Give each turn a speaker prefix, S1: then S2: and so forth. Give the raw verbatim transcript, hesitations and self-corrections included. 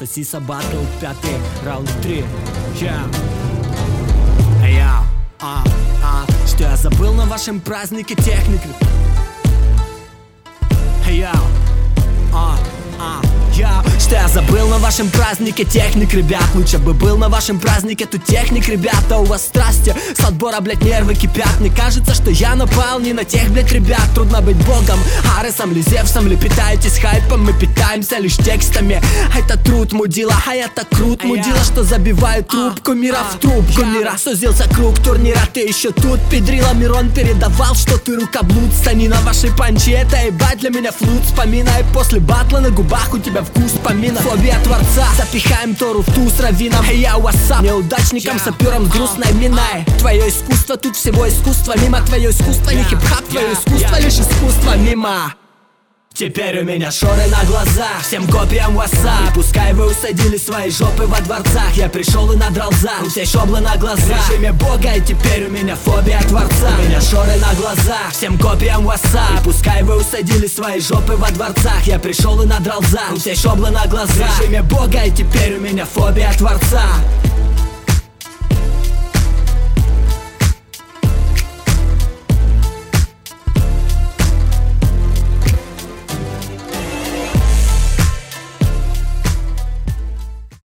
S1: Сосиса батл, пятый раунд три. Я, я, а, а, что я забыл на вашем празднике техники. Я, а, а, я, что я забыл на вашем празднике техник, ребят. Лучше бы был на вашем празднике тут техник, ребята. У вас страсти с отбора, блять, нервы кипят. Мне кажется, что я напал не на тех, блять, ребят. Трудно быть богом, Аресом ли Зевсом ли. Питаетесь хайпом, мы питаемся лишь текстами. Это труд, мудила, а я так крут, мудила, что забиваю трубку мира в трубку мира. Сузился круг турнира, ты еще тут, педрила. Мирон передавал, что ты рукоблуд. Стани на вашей панче, это ебать для меня флут. Вспоминай после батла, на губах у тебя вкус помина. Фобия творца, запихаем Тору в туз раввином. Эй, я вассап, неудачникам, сапером с грустной миной. Твое искусство, тут всего искусство мимо. Твое искусство не хип-хап, твое искусство лишь искусство мимо. Теперь у меня шоры на глазах, всем копиям WhatsApp. И пускай вы усадили свои жопы во дворцах, я пришел и надрал зал, все шоблы на глазах. В режиме бога, и теперь у меня фобия творца. У меня шоры на глазах, всем копиям WhatsApp. И пускай вы усадили свои жопы во дворцах, я пришел и надрал зал, все шоблы на глазах. В режиме бога, и теперь у меня фобия творца.